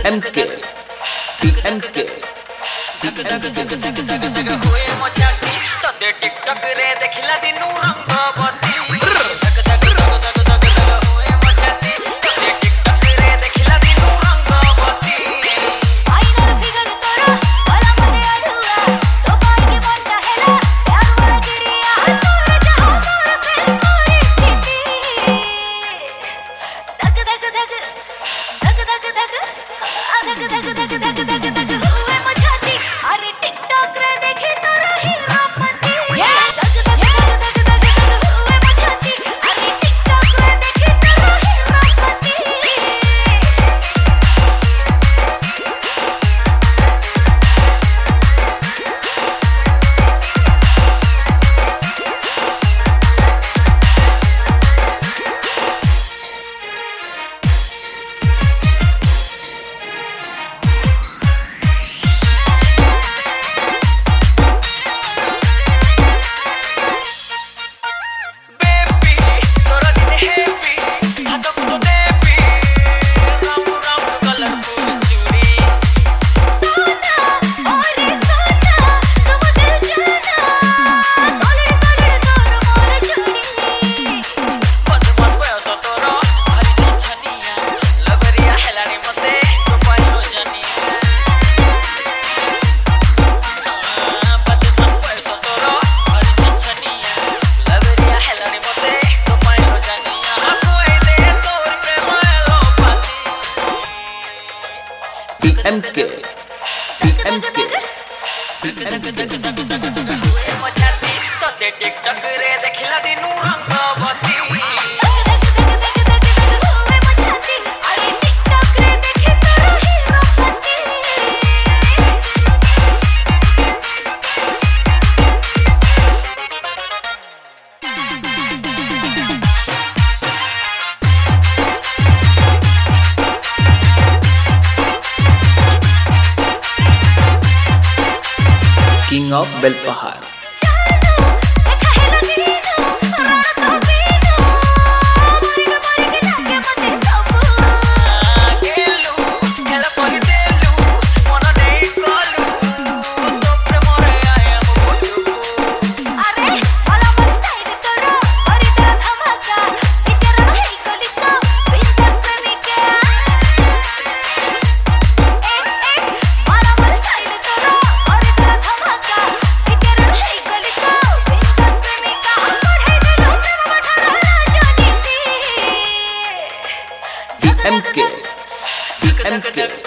DMK DMK हुए मचाती तदे TikTok रे देखिला दिनु रंगवती हुए मचाती तदे टिकटॉक रे देखिला दिनु रंगवती फाइनल फिगर तोरा वाला मते अधुआ तो पाई के बनता हैला प्यार वाला चिड़िया तोरा चाहो मोर से मोरी स्थिति धक धक धक धक धक धक धक धक धक धक धक हुए मचाती अरे टिकटॉक रे देखी तोरा हीरोपति धक धक धक धक धक हुए मचाती अरे टिकटॉक रे देखी तोरा हीरोपति DMK DMK हुए मचाती तदे टिकटॉक रे देखिला दिनु रंगवती हुए मचाती अरे टिकटॉक रे देखी तोरा हीरोपति King of Belpahar DMK DMK